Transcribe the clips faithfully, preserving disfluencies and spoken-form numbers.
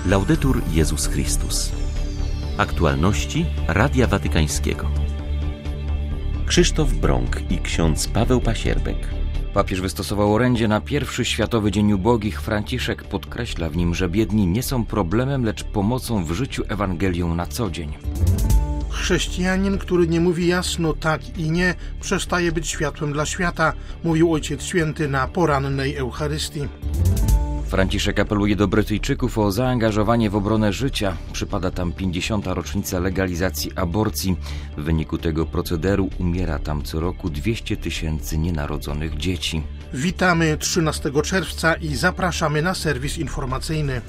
Laudetur Jezus Chrystus. Aktualności Radia Watykańskiego. Krzysztof Brąk i ksiądz Paweł Pasierbek. Papież wystosował orędzie na pierwszy Światowy Dzień Ubogich. Franciszek podkreśla w nim, że biedni nie są problemem, lecz pomocą w życiu Ewangelią na co dzień. Chrześcijanin, który nie mówi jasno tak i nie, przestaje być światłem dla świata, mówił Ojciec Święty na porannej Eucharystii. Franciszek apeluje do Brytyjczyków o zaangażowanie w obronę życia. Przypada tam pięćdziesiąta rocznica legalizacji aborcji. W wyniku tego procederu umiera tam co roku dwieście tysięcy nienarodzonych dzieci. Witamy trzynastego czerwca i zapraszamy na serwis informacyjny.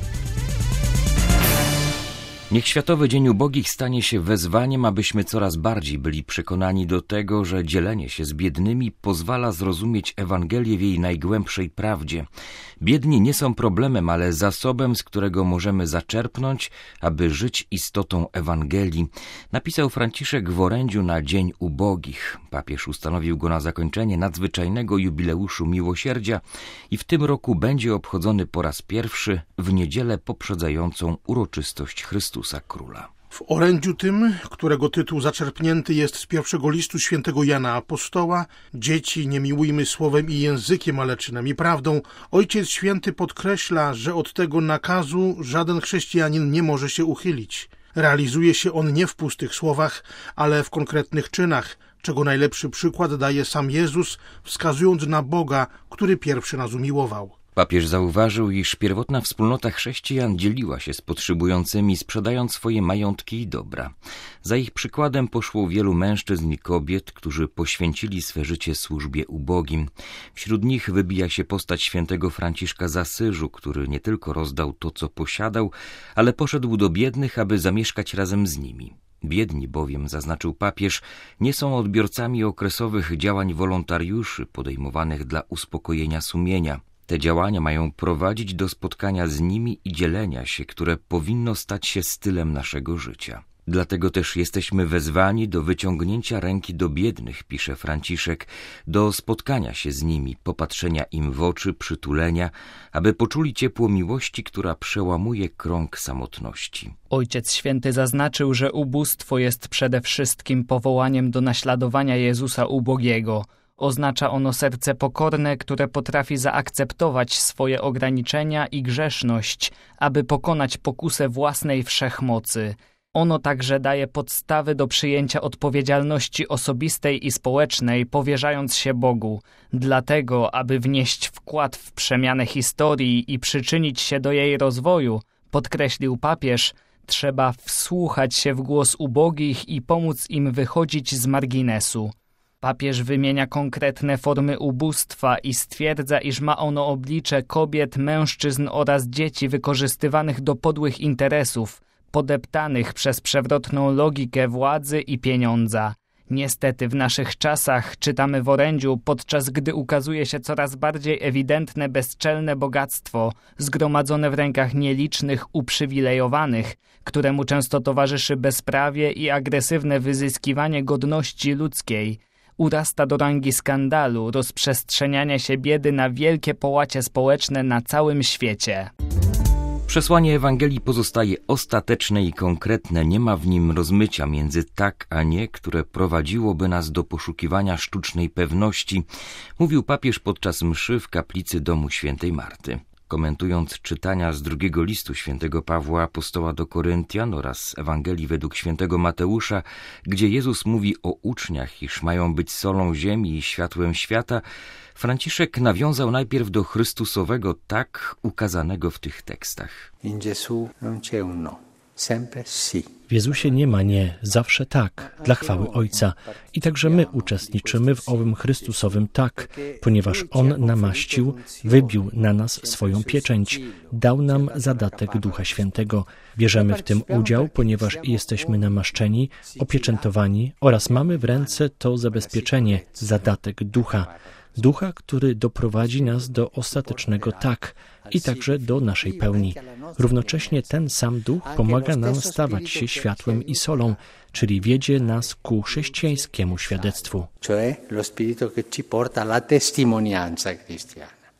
Niech Światowy Dzień Ubogich stanie się wezwaniem, abyśmy coraz bardziej byli przekonani do tego, że dzielenie się z biednymi pozwala zrozumieć Ewangelię w jej najgłębszej prawdzie. Biedni nie są problemem, ale zasobem, z którego możemy zaczerpnąć, aby żyć istotą Ewangelii, napisał Franciszek w orędziu na Dzień Ubogich. Papież ustanowił go na zakończenie nadzwyczajnego jubileuszu miłosierdzia i w tym roku będzie obchodzony po raz pierwszy w niedzielę poprzedzającą uroczystość Chrystusa Króla. W orędziu tym, którego tytuł zaczerpnięty jest z pierwszego listu świętego Jana Apostoła, dzieci, nie miłujmy słowem i językiem, ale czynem i prawdą, Ojciec Święty podkreśla, że od tego nakazu żaden chrześcijanin nie może się uchylić. Realizuje się on nie w pustych słowach, ale w konkretnych czynach, czego najlepszy przykład daje sam Jezus, wskazując na Boga, który pierwszy nas umiłował. Papież zauważył, iż pierwotna wspólnota chrześcijan dzieliła się z potrzebującymi, sprzedając swoje majątki i dobra. Za ich przykładem poszło wielu mężczyzn i kobiet, którzy poświęcili swe życie służbie ubogim. Wśród nich wybija się postać świętego Franciszka z Asyżu, który nie tylko rozdał to, co posiadał, ale poszedł do biednych, aby zamieszkać razem z nimi. Biedni bowiem, zaznaczył papież, nie są odbiorcami okresowych działań wolontariuszy podejmowanych dla uspokojenia sumienia. Te działania mają prowadzić do spotkania z nimi i dzielenia się, które powinno stać się stylem naszego życia. Dlatego też jesteśmy wezwani do wyciągnięcia ręki do biednych, pisze Franciszek, do spotkania się z nimi, popatrzenia im w oczy, przytulenia, aby poczuli ciepło miłości, która przełamuje krąg samotności. Ojciec Święty zaznaczył, że ubóstwo jest przede wszystkim powołaniem do naśladowania Jezusa ubogiego. Oznacza ono serce pokorne, które potrafi zaakceptować swoje ograniczenia i grzeszność, aby pokonać pokusę własnej wszechmocy. Ono także daje podstawy do przyjęcia odpowiedzialności osobistej i społecznej, powierzając się Bogu. Dlatego, aby wnieść wkład w przemianę historii i przyczynić się do jej rozwoju, podkreślił papież, trzeba wsłuchać się w głos ubogich i pomóc im wychodzić z marginesu. Papież wymienia konkretne formy ubóstwa i stwierdza, iż ma ono oblicze kobiet, mężczyzn oraz dzieci wykorzystywanych do podłych interesów, podeptanych przez przewrotną logikę władzy i pieniądza. Niestety w naszych czasach, czytamy w orędziu, podczas gdy ukazuje się coraz bardziej ewidentne bezczelne bogactwo zgromadzone w rękach nielicznych uprzywilejowanych, któremu często towarzyszy bezprawie i agresywne wyzyskiwanie godności ludzkiej, urasta do rangi skandalu, rozprzestrzeniania się biedy na wielkie połacie społeczne na całym świecie. Przesłanie Ewangelii pozostaje ostateczne i konkretne, nie ma w nim rozmycia między tak a nie, które prowadziłoby nas do poszukiwania sztucznej pewności, mówił papież podczas mszy w kaplicy domu świętej Marty. Komentując czytania z drugiego listu świętego Pawła apostoła do Koryntian oraz Ewangelii według świętego Mateusza, gdzie Jezus mówi o uczniach, iż mają być solą ziemi i światłem świata, Franciszek nawiązał najpierw do Chrystusowego tak ukazanego w tych tekstach. In Gesù non c'è un no, sempre sì. W Jezusie nie ma nie, zawsze tak, dla chwały Ojca. I także my uczestniczymy w owym Chrystusowym tak, ponieważ On namaścił, wybił na nas swoją pieczęć, dał nam zadatek Ducha Świętego. Bierzemy w tym udział, ponieważ jesteśmy namaszczeni, opieczętowani oraz mamy w ręce to zabezpieczenie, zadatek Ducha. Ducha, który doprowadzi nas do ostatecznego tak i także do naszej pełni. Równocześnie ten sam Duch pomaga nam stawać się światłem i solą, czyli wiedzie nas ku chrześcijańskiemu świadectwu.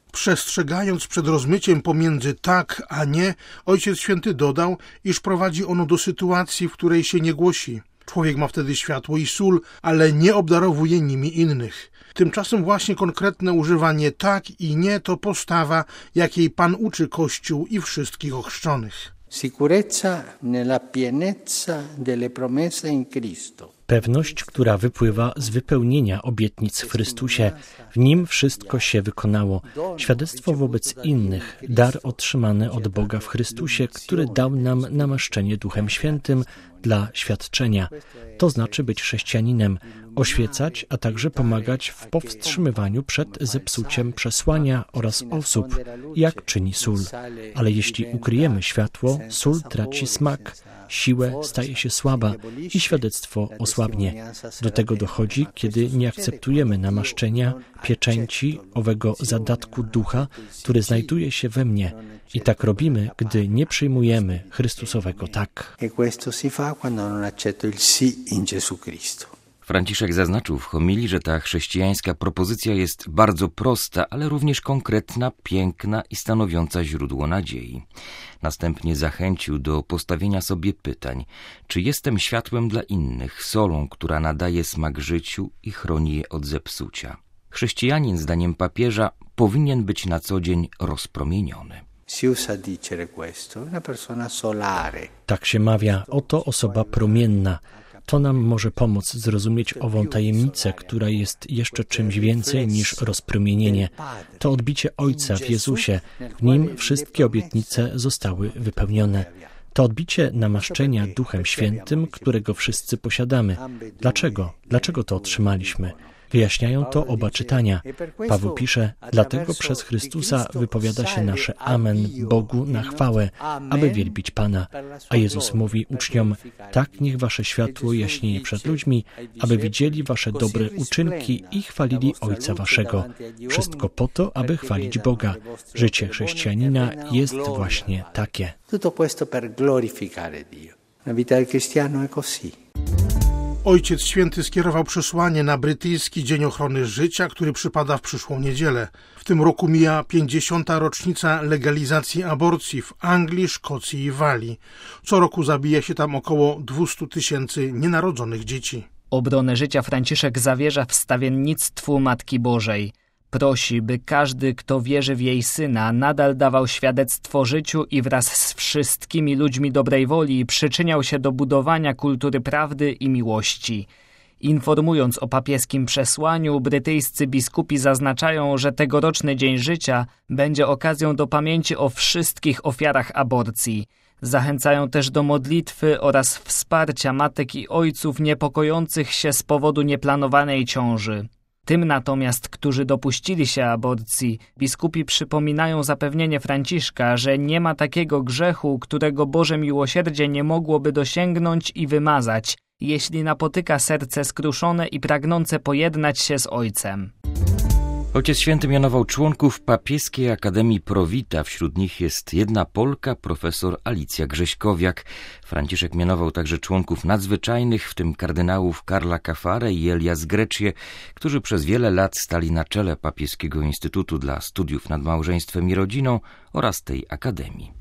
Przestrzegając przed rozmyciem pomiędzy tak a nie, Ojciec Święty dodał, iż prowadzi ono do sytuacji, w której się nie głosi. Człowiek ma wtedy światło i sól, ale nie obdarowuje nimi innych. Tymczasem właśnie konkretne używanie tak i nie to postawa, jakiej Pan uczy Kościół i wszystkich ochrzczonych. Sicurezza nella pienezza delle promesse in Cristo. Pewność, która wypływa z wypełnienia obietnic w Chrystusie. W Nim wszystko się wykonało. Świadectwo wobec innych, dar otrzymany od Boga w Chrystusie, który dał nam namaszczenie Duchem Świętym dla świadczenia. To znaczy być chrześcijaninem, oświecać, a także pomagać w powstrzymywaniu przed zepsuciem przesłania oraz osób, jak czyni sól. Ale jeśli ukryjemy światło, sól traci smak, siłę, staje się słaba i świadectwo osłabnie. Do tego dochodzi, kiedy nie akceptujemy namaszczenia, pieczęci, owego zadatku ducha, który znajduje się we mnie. I tak robimy, gdy nie przyjmujemy Chrystusowego tak. Franciszek zaznaczył w homilii, że ta chrześcijańska propozycja jest bardzo prosta, ale również konkretna, piękna i stanowiąca źródło nadziei. Następnie zachęcił do postawienia sobie pytań, czy jestem światłem dla innych, solą, która nadaje smak życiu i chroni je od zepsucia. Chrześcijanin, zdaniem papieża, powinien być na co dzień rozpromieniony. Tak się mawia, oto osoba promienna. To nam może pomóc zrozumieć ową tajemnicę, która jest jeszcze czymś więcej niż rozpromienienie. To odbicie Ojca w Jezusie. W Nim wszystkie obietnice zostały wypełnione. To odbicie namaszczenia Duchem Świętym, którego wszyscy posiadamy. Dlaczego? Dlaczego to otrzymaliśmy? Wyjaśniają to oba czytania. Paweł pisze, dlatego przez Chrystusa wypowiada się nasze Amen Bogu na chwałę, aby wielbić Pana. A Jezus mówi uczniom, tak niech wasze światło jaśnieje przed ludźmi, aby widzieli wasze dobre uczynki i chwalili Ojca waszego. Wszystko po to, aby chwalić Boga. Życie chrześcijanina jest właśnie takie. Tutto questo per glorificare Dio. La vita del cristiano è così. Ojciec Święty skierował przesłanie na brytyjski Dzień Ochrony Życia, który przypada w przyszłą niedzielę. W tym roku mija pięćdziesiąta rocznica legalizacji aborcji w Anglii, Szkocji i Walii. Co roku zabija się tam około dwieście tysięcy nienarodzonych dzieci. Obronę życia Franciszek zawierza w stawiennictwu Matki Bożej. Prosi, by każdy, kto wierzy w jej Syna, nadal dawał świadectwo życiu i wraz z wszystkimi ludźmi dobrej woli przyczyniał się do budowania kultury prawdy i miłości. Informując o papieskim przesłaniu, brytyjscy biskupi zaznaczają, że tegoroczny Dzień Życia będzie okazją do pamięci o wszystkich ofiarach aborcji. Zachęcają też do modlitwy oraz wsparcia matek i ojców niepokojących się z powodu nieplanowanej ciąży. Tym natomiast, którzy dopuścili się aborcji, biskupi przypominają zapewnienie Franciszka, że nie ma takiego grzechu, którego Boże miłosierdzie nie mogłoby dosięgnąć i wymazać, jeśli napotyka serce skruszone i pragnące pojednać się z Ojcem. Ojciec Święty mianował członków Papieskiej Akademii Pro Vita. Wśród nich jest jedna Polka, profesor Alicja Grześkowiak. Franciszek mianował także członków nadzwyczajnych, w tym kardynałów Karla Kafarę i Elias Grecje, którzy przez wiele lat stali na czele Papieskiego Instytutu dla Studiów nad Małżeństwem i Rodziną oraz tej akademii.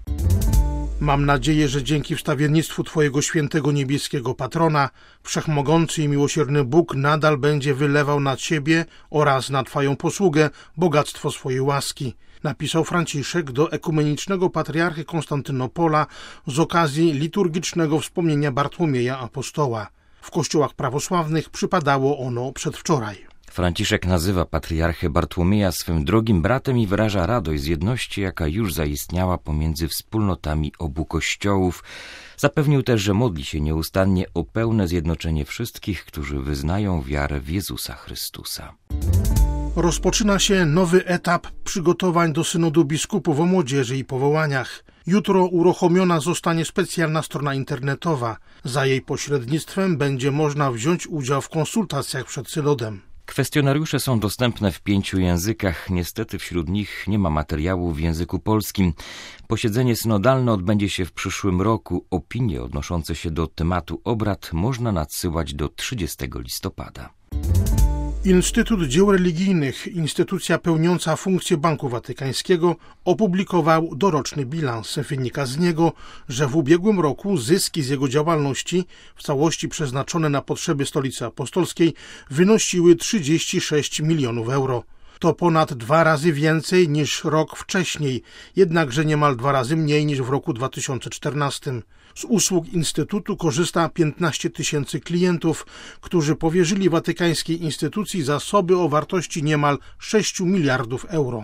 Mam nadzieję, że dzięki wstawiennictwu Twojego świętego niebieskiego patrona, wszechmogący i miłosierny Bóg nadal będzie wylewał na Ciebie oraz na Twoją posługę bogactwo swojej łaski, napisał Franciszek do ekumenicznego patriarchy Konstantynopola z okazji liturgicznego wspomnienia Bartłomieja Apostoła. W kościołach prawosławnych przypadało ono przedwczoraj. Franciszek nazywa patriarchę Bartłomieja swym drogim bratem i wyraża radość z jedności, jaka już zaistniała pomiędzy wspólnotami obu kościołów. Zapewnił też, że modli się nieustannie o pełne zjednoczenie wszystkich, którzy wyznają wiarę w Jezusa Chrystusa. Rozpoczyna się nowy etap przygotowań do synodu biskupów o młodzieży i powołaniach. Jutro uruchomiona zostanie specjalna strona internetowa. Za jej pośrednictwem będzie można wziąć udział w konsultacjach przed synodem. Kwestionariusze są dostępne w pięciu językach. Niestety wśród nich nie ma materiału w języku polskim. Posiedzenie synodalne odbędzie się w przyszłym roku. Opinie odnoszące się do tematu obrad można nadsyłać do trzydziestego listopada. Instytut Dzieł Religijnych, instytucja pełniąca funkcję Banku Watykańskiego, opublikował doroczny bilans. Wynika z niego, że w ubiegłym roku zyski z jego działalności, w całości przeznaczone na potrzeby Stolicy Apostolskiej, wynosiły trzydzieści sześć milionów euro. To ponad dwa razy więcej niż rok wcześniej, jednakże niemal dwa razy mniej niż w roku dwa tysiące czternastym. Z usług Instytutu korzysta piętnaście tysięcy klientów, którzy powierzyli watykańskiej instytucji zasoby o wartości niemal sześć miliardów euro.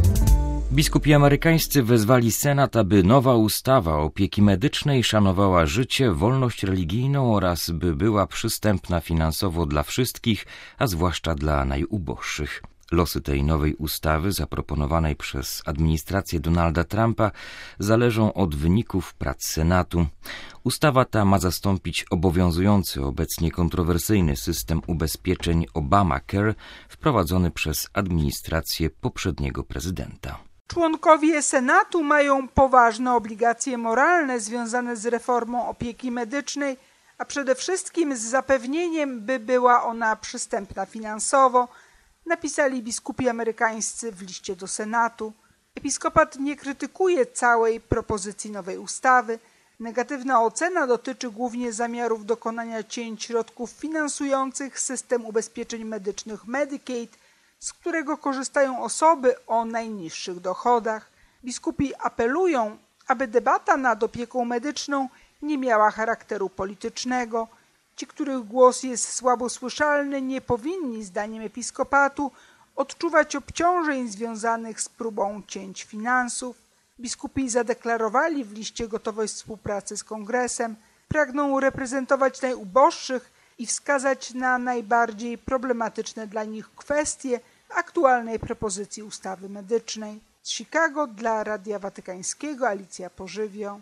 Biskupi amerykańscy wezwali Senat, aby nowa ustawa opieki medycznej szanowała życie, wolność religijną oraz by była przystępna finansowo dla wszystkich, a zwłaszcza dla najuboższych. Losy tej nowej ustawy, zaproponowanej przez administrację Donalda Trumpa, zależą od wyników prac Senatu. Ustawa ta ma zastąpić obowiązujący obecnie kontrowersyjny system ubezpieczeń Obamacare, wprowadzony przez administrację poprzedniego prezydenta. Członkowie Senatu mają poważne obligacje moralne związane z reformą opieki medycznej, a przede wszystkim z zapewnieniem, by była ona przystępna finansowo, napisali biskupi amerykańscy w liście do Senatu. Episkopat nie krytykuje całej propozycji nowej ustawy. Negatywna ocena dotyczy głównie zamiarów dokonania cięć środków finansujących system ubezpieczeń medycznych Medicaid, z którego korzystają osoby o najniższych dochodach. Biskupi apelują, aby debata nad opieką medyczną nie miała charakteru politycznego. Ci, których głos jest słabo słyszalny, nie powinni, zdaniem episkopatu, odczuwać obciążeń związanych z próbą cięć finansów. Biskupi zadeklarowali w liście gotowość współpracy z Kongresem, pragną reprezentować najuboższych i wskazać na najbardziej problematyczne dla nich kwestie aktualnej propozycji ustawy medycznej. Z Chicago dla Radia Watykańskiego Alicja Pożywio.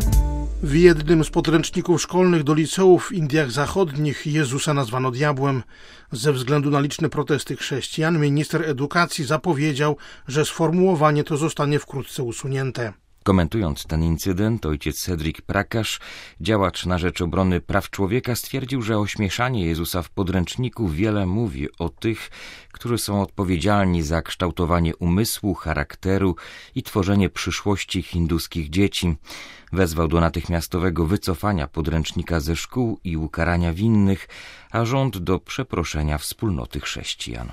W jednym z podręczników szkolnych do liceów w Indiach Zachodnich Jezusa nazwano diabłem. Ze względu na liczne protesty chrześcijan minister edukacji zapowiedział, że sformułowanie to zostanie wkrótce usunięte. Komentując ten incydent, ojciec Cedric Prakash, działacz na rzecz obrony praw człowieka, stwierdził, że ośmieszanie Jezusa w podręczniku wiele mówi o tych, którzy są odpowiedzialni za kształtowanie umysłu, charakteru i tworzenie przyszłości hinduskich dzieci. Wezwał do natychmiastowego wycofania podręcznika ze szkół i ukarania winnych, a rząd do przeproszenia wspólnoty chrześcijan.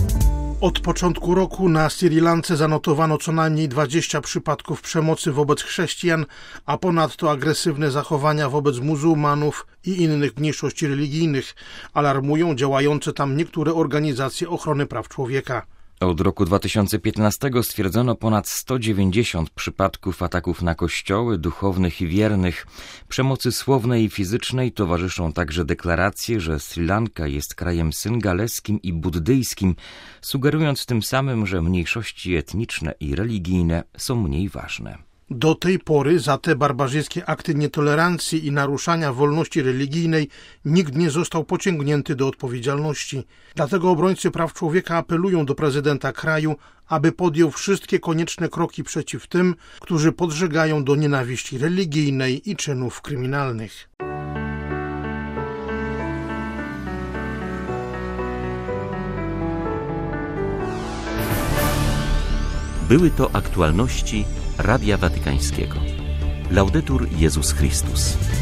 Od początku roku na Sri Lance zanotowano co najmniej dwadzieścia przypadków przemocy wobec chrześcijan, a ponadto agresywne zachowania wobec muzułmanów i innych mniejszości religijnych, alarmują działające tam niektóre organizacje ochrony praw człowieka. Od roku dwa tysiące piętnastego stwierdzono ponad sto dziewięćdziesiąt przypadków ataków na kościoły, duchownych i wiernych. Przemocy słownej i fizycznej towarzyszą także deklaracje, że Sri Lanka jest krajem syngaleskim i buddyjskim, sugerując tym samym, że mniejszości etniczne i religijne są mniej ważne. Do tej pory za te barbarzyńskie akty nietolerancji i naruszania wolności religijnej nikt nie został pociągnięty do odpowiedzialności. Dlatego obrońcy praw człowieka apelują do prezydenta kraju, aby podjął wszystkie konieczne kroki przeciw tym, którzy podżegają do nienawiści religijnej i czynów kryminalnych. Były to aktualności Radia Watykańskiego. Laudetur Jezus Chrystus.